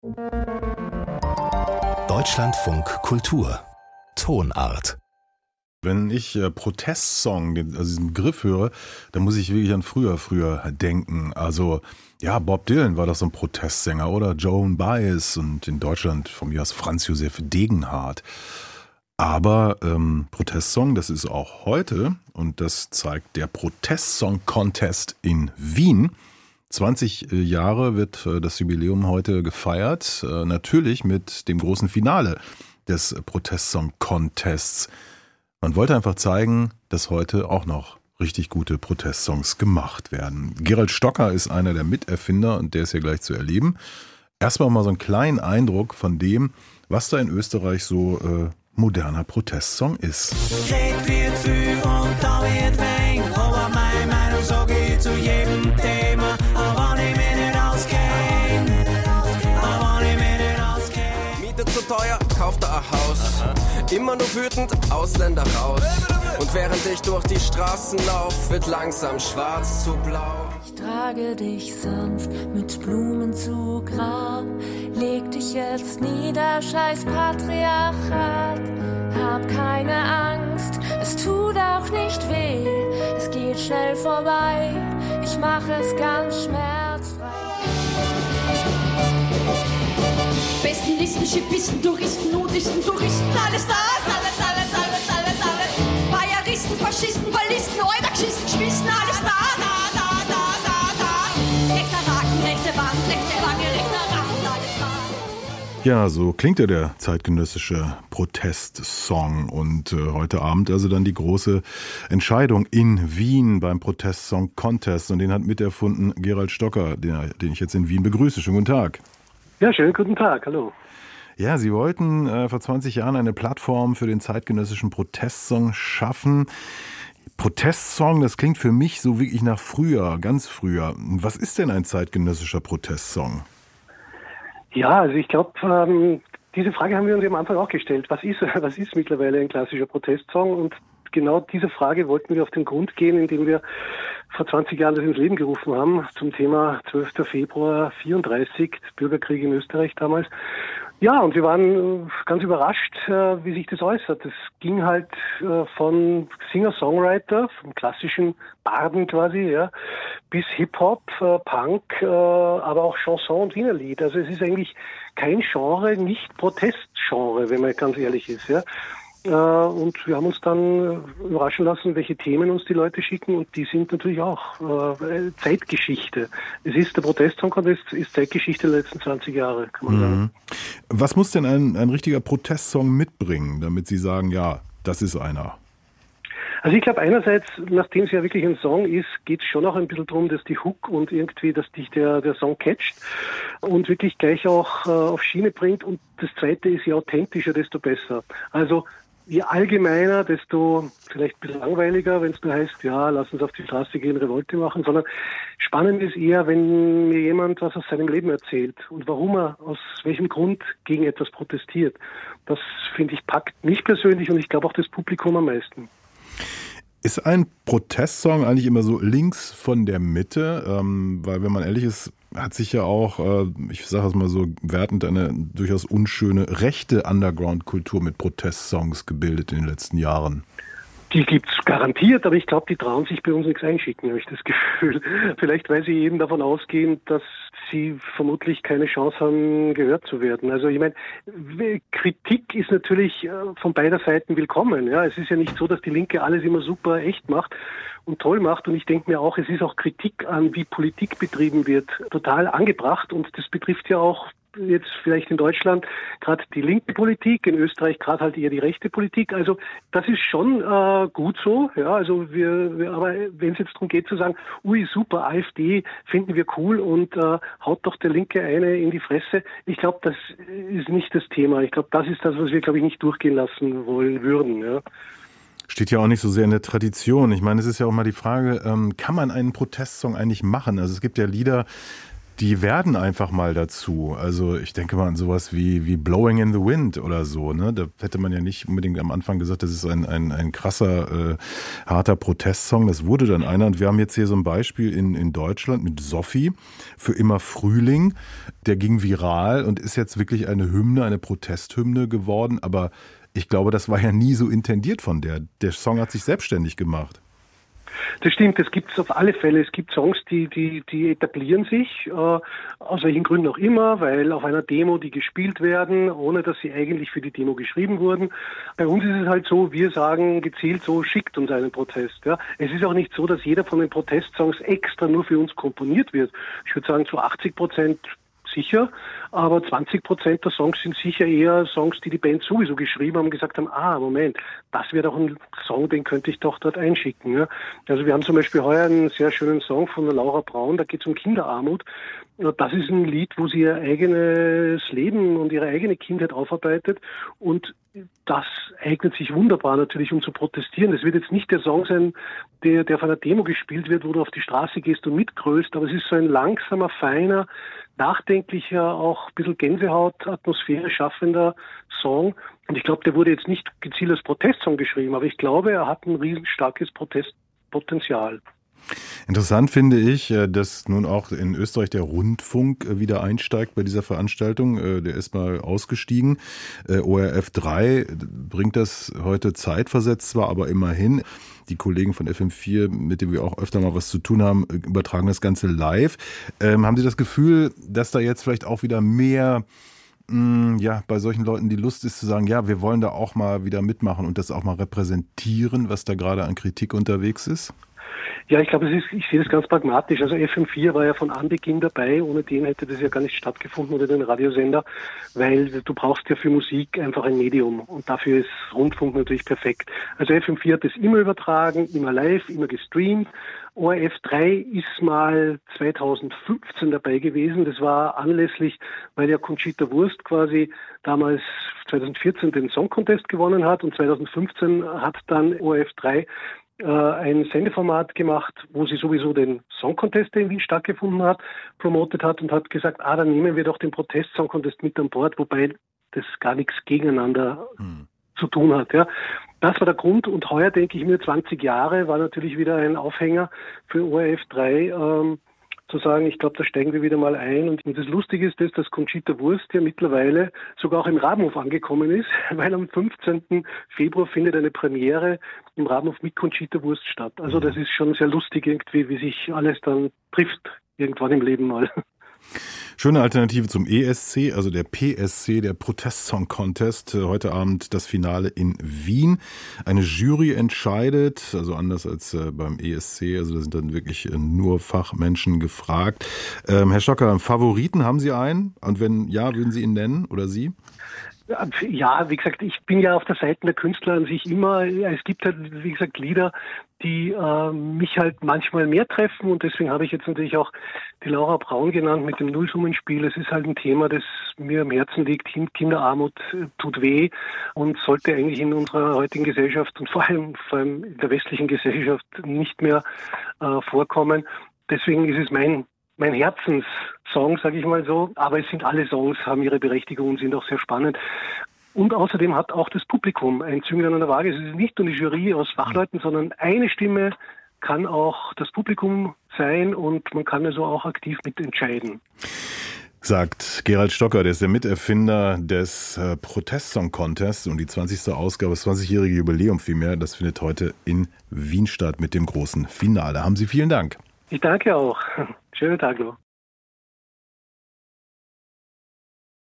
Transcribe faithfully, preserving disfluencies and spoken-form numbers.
Deutschlandfunk Kultur Tonart. Wenn ich äh, Protestsong, den, also diesen Begriff höre, dann muss ich wirklich an früher, früher denken. Also, ja, Bob Dylan war doch so ein Protestsänger, oder? Joan Baez und in Deutschland von mir aus Franz Josef Degenhardt. Aber ähm, Protestsong, das ist auch heute, und das zeigt der Protestsong-Contest in Wien. zwanzig Jahre wird äh, das Jubiläum heute gefeiert, äh, natürlich mit dem großen Finale des Protestsong-Contests. Man wollte einfach zeigen, dass heute auch noch richtig gute Protestsongs gemacht werden. Gerald Stocker ist einer der Miterfinder und der ist hier gleich zu erleben. Erstmal mal so einen kleinen Eindruck von dem, was da in Österreich so äh, moderner Protestsong ist. Red wird viel und da wird wenig, aber meine Meinung sag ich zu jedem Thema. Aber wenn ich mich nicht auskenne, aber wenn ich mich nicht auskenne. Miete zu teuer, kauft er ein Haus. Immer nur wütend, Ausländer raus. Und während ich durch die Straßen lauf, wird langsam schwarz zu blau. Ich trage dich sanft mit Blumen zu Grab. Leg dich jetzt nieder, scheiß Patriarchat. Hab keine Angst, es tut auch nicht weh. Es geht schnell vorbei, ich mach es ganz schmerzfrei. Besten Listen, Schippisten, Touristen, Nudisten, Touristen, alles das, alles, alles, alles, alles, alles. Bayeristen, Faschisten, Ballisten, Eudaxisten, Schmissen, alles da, da, da, da, da, da. Rechter Haken, rechte Wand, rechte Wange, rechter Rachen, alles da. Ja, so klingt ja der zeitgenössische Protestsong. Und äh, heute Abend also dann die große Entscheidung in Wien beim Protestsong Contest. Und den hat miterfunden Gerald Stocker, den, den ich jetzt in Wien begrüße. Schönen guten Tag. Ja, schönen guten Tag, hallo. Ja, Sie wollten äh, vor zwanzig Jahren eine Plattform für den zeitgenössischen Protestsong schaffen. Protestsong, das klingt für mich so wirklich nach früher, ganz früher. Was ist denn ein zeitgenössischer Protestsong? Ja, also ich glaube, ähm, diese Frage haben wir uns am Anfang auch gestellt. Was ist, was ist mittlerweile ein klassischer Protestsong? Und genau diese Frage wollten wir auf den Grund gehen, indem wir vor zwanzig Jahren das ins Leben gerufen haben, zum Thema zwölfter Februar vierunddreißig, Bürgerkrieg in Österreich damals. Ja, und wir waren ganz überrascht, wie sich das äußert. Es ging halt von Singer-Songwriter, vom klassischen Barden quasi, ja, bis Hip-Hop, Punk, aber auch Chanson und Wienerlied. Also es ist eigentlich kein Genre, nicht Protestgenre, wenn man ganz ehrlich ist, ja. Und wir haben uns dann überraschen lassen, welche Themen uns die Leute schicken, und die sind natürlich auch äh, Zeitgeschichte. Es ist der Protestsong-Contest, ist Zeitgeschichte der letzten zwanzig Jahre, kann man sagen. Was muss denn ein, ein richtiger Protestsong mitbringen, damit Sie sagen, ja, das ist einer? Also ich glaube einerseits, nachdem es ja wirklich ein Song ist, geht es schon auch ein bisschen darum, dass die Hook und irgendwie, dass dich der, der Song catcht und wirklich gleich auch äh, auf Schiene bringt. Und das Zweite ist, je authentischer, desto besser. Also je allgemeiner, desto vielleicht ein bisschen langweiliger, wenn es nur heißt, ja, lass uns auf die Straße gehen, Revolte machen, sondern spannend ist eher, wenn mir jemand was aus seinem Leben erzählt und warum er, aus welchem Grund gegen etwas protestiert. Das, finde ich, packt mich persönlich und ich glaube auch das Publikum am meisten. Ist ein Protestsong eigentlich immer so links von der Mitte? Ähm, weil, wenn man ehrlich ist, hat sich ja auch, äh, ich sage es mal so wertend, eine durchaus unschöne rechte Underground-Kultur mit Protestsongs gebildet in den letzten Jahren. Die gibt's garantiert, aber ich glaube, die trauen sich bei uns nichts einschicken, habe ich das Gefühl. Vielleicht, weil sie eben davon ausgehen, dass sie vermutlich keine Chance haben, gehört zu werden. Also ich meine, Kritik ist natürlich von beider Seiten willkommen. Ja, es ist ja nicht so, dass die Linke alles immer super echt macht und toll macht. Und ich denke mir auch, es ist auch Kritik an, wie Politik betrieben wird, total angebracht. Und das betrifft ja auch jetzt vielleicht in Deutschland gerade die linke Politik, in Österreich gerade halt eher die rechte Politik. Also das ist schon äh, gut so. Ja, also wir, wir aber wenn es jetzt darum geht zu sagen, ui super, AfD finden wir cool und äh, haut doch der Linke eine in die Fresse. Ich glaube, das ist nicht das Thema. Ich glaube, das ist das, was wir, glaube ich, nicht durchgehen lassen wollen würden. Ja. Steht ja auch nicht so sehr in der Tradition. Ich meine, es ist ja auch mal die Frage, ähm, kann man einen Protestsong eigentlich machen? Also es gibt ja Lieder, die werden einfach mal dazu. Also ich denke mal an sowas wie, wie Blowing in the Wind oder so. Ne? Da hätte man ja nicht unbedingt am Anfang gesagt, das ist ein, ein, ein krasser, äh, harter Protestsong. Das wurde dann einer. Und wir haben jetzt hier so ein Beispiel in, in Deutschland mit Sophie für immer Frühling. Der ging viral und ist jetzt wirklich eine Hymne, eine Protesthymne geworden. Aber ich glaube, das war ja nie so intendiert von der. Der Song hat sich selbstständig gemacht. Das stimmt, das gibt es auf alle Fälle. Es gibt Songs, die, die, die etablieren sich, äh, aus welchen Gründen auch immer, weil auf einer Demo die gespielt werden, ohne dass sie eigentlich für die Demo geschrieben wurden. Bei uns ist es halt so, wir sagen gezielt so, schickt uns einen Protest. Ja. Es ist auch nicht so, dass jeder von den Protestsongs extra nur für uns komponiert wird. Ich würde sagen, zu achtzig Prozent sicher, aber zwanzig Prozent der Songs sind sicher eher Songs, die die Band sowieso geschrieben haben und gesagt haben, ah, Moment, das wäre doch ein Song, den könnte ich doch dort einschicken. Ja. Also wir haben zum Beispiel heuer einen sehr schönen Song von der Laura Braun, da geht es um Kinderarmut. Das ist ein Lied, wo sie ihr eigenes Leben und ihre eigene Kindheit aufarbeitet und das eignet sich wunderbar natürlich, um zu protestieren. Es wird jetzt nicht der Song sein, der, der von einer Demo gespielt wird, wo du auf die Straße gehst und mitgrölst, aber es ist so ein langsamer, feiner, nachdenklicher, auch ein bisschen Gänsehaut-Atmosphäre schaffender Song. Und ich glaube, der wurde jetzt nicht gezielt als Protestsong geschrieben, aber ich glaube, er hat ein riesenstarkes Protestpotenzial. Interessant finde ich, dass nun auch in Österreich der Rundfunk wieder einsteigt bei dieser Veranstaltung. Der ist mal ausgestiegen. O R F drei bringt das heute zeitversetzt zwar, aber immerhin. Die Kollegen von F M vier, mit denen wir auch öfter mal was zu tun haben, übertragen das Ganze live. Ähm, haben Sie das Gefühl, dass da jetzt vielleicht auch wieder mehr, mh, ja, bei solchen Leuten die Lust ist zu sagen, ja, wir wollen da auch mal wieder mitmachen und das auch mal repräsentieren, was da gerade an Kritik unterwegs ist? Ja, ich glaube, es ist, ich sehe das ganz pragmatisch. Also F M vier war ja von Anbeginn dabei. Ohne den hätte das ja gar nicht stattgefunden oder den Radiosender, weil du brauchst ja für Musik einfach ein Medium und dafür ist Rundfunk natürlich perfekt. Also F M vier hat das immer übertragen, immer live, immer gestreamt. O R F drei ist mal zweitausendfünfzehn dabei gewesen. Das war anlässlich, weil ja Conchita Wurst quasi damals zweitausendvierzehn den Song Contest gewonnen hat und zweitausendfünfzehn hat dann O R F drei ein Sendeformat gemacht, wo sie sowieso den Song Contest, der in Wien stattgefunden hat, promotet hat und hat gesagt, ah, dann nehmen wir doch den Protest-Song Contest mit an Bord, wobei das gar nichts gegeneinander hm. zu tun hat. Ja. Das war der Grund und heuer, denke ich mir, zwanzig Jahre war natürlich wieder ein Aufhänger für O R F drei, ähm, zu sagen, ich glaube, da steigen wir wieder mal ein. Und das Lustige ist, das, dass Conchita Wurst ja mittlerweile sogar auch im Rabenhof angekommen ist, weil am fünfzehnten Februar findet eine Premiere im Rabenhof mit Conchita Wurst statt. Also das ist schon sehr lustig irgendwie, wie sich alles dann trifft irgendwann im Leben mal. Schöne Alternative zum E S C, also der P S C, der Protest-Song Contest. Heute Abend das Finale in Wien. Eine Jury entscheidet, also anders als beim E S C, also da sind dann wirklich nur Fachmenschen gefragt. Ähm, Herr Stocker, Favoriten haben Sie einen? Und wenn ja, würden Sie ihn nennen oder Sie? Ja, wie gesagt, ich bin ja auf der Seite der Künstler an sich immer. Es gibt halt, wie gesagt, Lieder, die äh, mich halt manchmal mehr treffen und deswegen habe ich jetzt natürlich auch die Laura Braun genannt mit dem Nullsummenspiel. Es ist halt ein Thema, das mir am Herzen liegt. Kinderarmut tut weh und sollte eigentlich in unserer heutigen Gesellschaft und vor allem, vor allem in der westlichen Gesellschaft nicht mehr äh, vorkommen. Deswegen ist es mein Mein Herzenssong, sage ich mal so, aber es sind alle Songs, haben ihre Berechtigung und sind auch sehr spannend. Und außerdem hat auch das Publikum ein Zünglein an der Waage. Es ist nicht nur die Jury aus Fachleuten, sondern eine Stimme kann auch das Publikum sein und man kann also auch aktiv mitentscheiden. Sagt Gerald Stocker, der ist der Miterfinder des äh, Protest-Song Contest und die zwanzigste Ausgabe, das zwanzigjährige Jubiläum vielmehr, das findet heute in Wien statt mit dem großen Finale. Haben Sie vielen Dank. Ich danke auch. Schönen Tag noch.